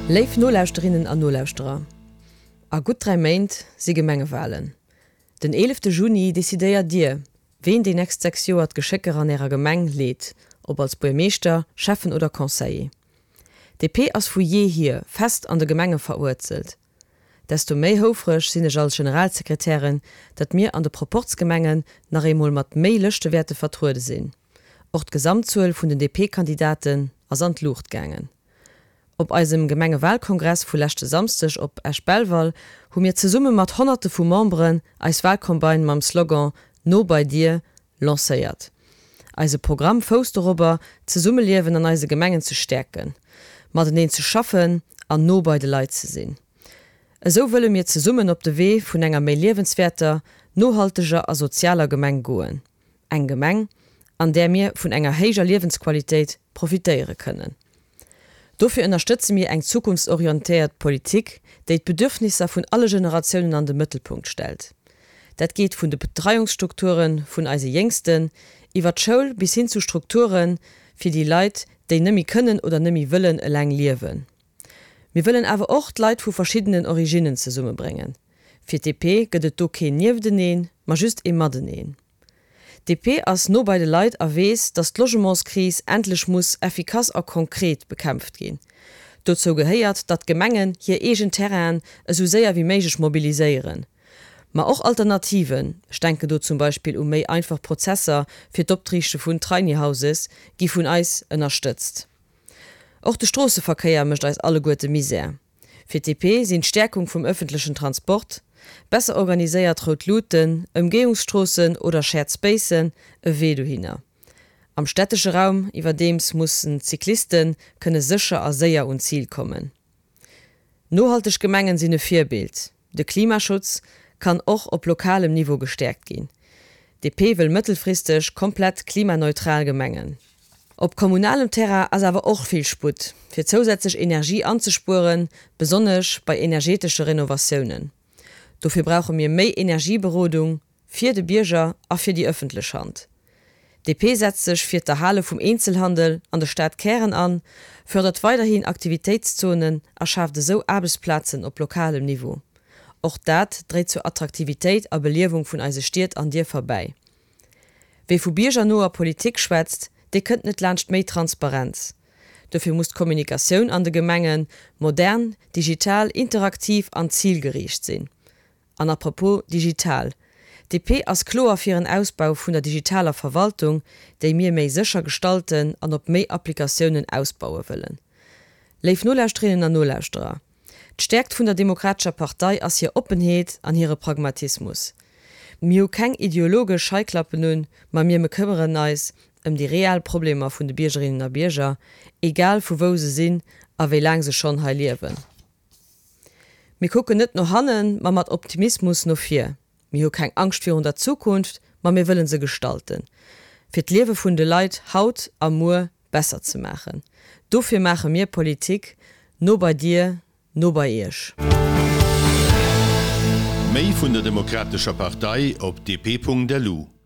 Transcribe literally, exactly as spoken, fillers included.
Leif Nolauusterinnen an Nolauusterer. A gut drei Meint se Gemengewahlen. Den elften Juni desideiert Dir, wen die nächst sechs Joer Geschäcker an ihrer Gemeng lädt, ob als Burmeester, Chefen oder Conseiller. D P as Foyer hier fest an der Gemenge verurzelt. Desto méi hofrech sinn ich als Generalsekretärin, dat mir an de Proportsgemengen nach emol mat méi lechte Werte vertruude sinn. Och d Gesamtzuel vun den D P-Kandidaten as an Luucht gangen. Op eisem Gemengewahlkongress vu lächte samstech op Eschbelwall hun mir ze Summe mat hunderte vu Membren als Wahlkombain mam Slogan „No bei dir" lacéiert. Eise Programm faust darüber ze Summe liewen an eise Gemengen zu stärken, mat den zu schaffen an no bei de Leiit ze sinn. So wëlle mir ze Summen op de Wee vun enger méi lebenswerter, nohalteger a sozialer Gemeng goen. Eg Gemeng, an der mir vun enger héiger Lebensqualität profitéiere können. Dafür unterstützen wir eng zukunftsorientiert Politik, die die Bedürfnisse von alle Generationen an den Mittelpunkt stellt. Das geht von den Betreuungsstrukturen von unseren Jüngsten, über die Schule bis hin zu Strukturen für die Leute, die nicht mehr können oder nicht mehr wollen, allein leben. Wir wollen aber auch die Leute von verschiedenen Originen zusammenbringen. Für D P geht es auch kein Neben, aber just immer den. D P as no bei de Leiit erwees, dat d' Logementskris endlich muss effikaz a konkret bekämpft gin. Dozo gehéiert, dat Gemengen hier egent Terrain so séier wie méigich mobiliseieren. Ma auch Alternativen, ich denke du zum Beispiel um méi einfach Prozesser fir d'Optrichte vun Treinihauses gi vun Eis ënnerstützt. Auch de Strassenverkehr mecht als alle goete Misère. Für D P sind Stärkung vom öffentlichen Transport, besser organisiert Rotluten, Umgehungsstraßen oder Shared Spacen e Wedo hinner. Am städtischen Raum iwwerdems mussssen Cyklisten könne sicher a séier und Ziel kommen. Nohaltig Gemengen sind e Vierbild. De Klimaschutz kann auch op lokalem Niveau gestärkt gehen. D P will mittelfristig komplett klimaneutral Gemengen. Op kommunalem Terra as aber auch viel Sput, für zusätzlich Energie anzuspuren, besonders bei energetische Renovationen. Dafür brauchen wir mehr Energieberodung für die Bürger und für die öffentliche Hand. D P setzt sich für die Halle vom Einzelhandel an der Stadt Keren an, fördert weiterhin Aktivitätszonen und schafft so Arbeitsplätze auf lokalem Niveau. Auch das dreht zur Attraktivität und Belebung von unserer Stadt an dir vorbei. Wer von Bürger nur Politik schwätzt, der könnt nicht lernt mehr Transparenz. Dafür muss Kommunikation an den Gemengen modern, digital, interaktiv und zielgerichtet sein. An apropos digital. D P as klar für einen Ausbau von der digitaler Verwaltung, die mir mehr sicher gestalten und op mehr Applikationen ausbauen wollen. Leif Nolauusterinnen an Nolauusterer. Stärkt von der Demokratischen Partei as hier Offenheit an ihre Pragmatismus. Mir kein ideologisch Scheuklappen nun, ma mir me kümmern neis um die realen Probleme von den Bürgerinnen und Bürger, egal von wo sie sind, a wie lang sie schon hier leben. Wir gucken nicht nur hannen, man hat Optimismus noch vier. Wir haben keine Angst vor der Zukunft, aber wir wollen sie gestalten. Für das Leben von den Leuten Haut am Mur besser zu machen. Dafür machen wir Politik, nur bei dir, nur bei ihr. Mehr von der Demokratischen Partei auf d p punkt d l u